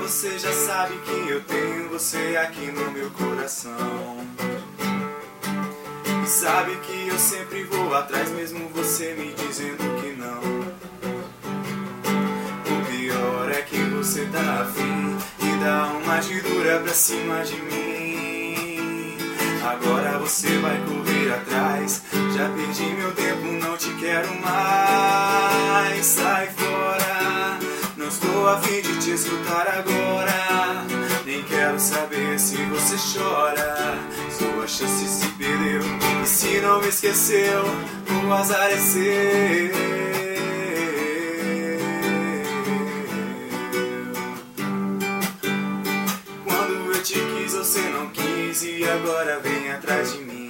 Você já sabe que eu tenho você aqui no meu coração. E sabe que eu sempre vou atrás, mesmo você me dizendo que não. O pior é que você tá afim e dá uma de dura pra cima de mim. Agora você vai correr atrás. Já perdi meu tempo, não te quero mais. Sai fora, não estou a fim de te escutar agora. Nem quero saber se você chora. Sua chance se perdeu. E se não me esqueceu, o azar é seu. Quando eu te quis, você não quis. E agora vem atrás de mim.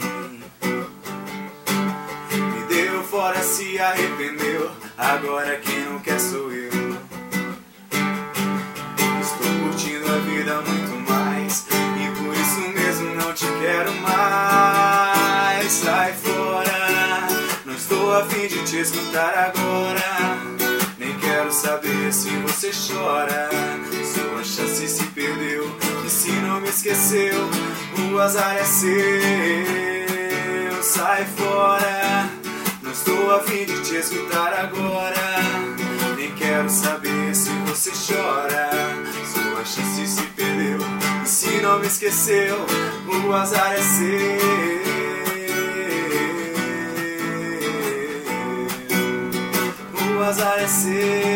Me deu fora, se arrependeu. Agora quem não quer sou eu. A vida muito mais, e por isso mesmo não te quero mais. Sai fora, não estou a fim de te escutar agora. Nem quero saber se você chora. Sua chance se perdeu, e se não me esqueceu, o azar é seu. Sai fora, não estou a fim de te escutar agora. Nem quero saber se você chora. Sua chance se perdeu, e se não me esqueceu, o azar é seu. O azar é seu.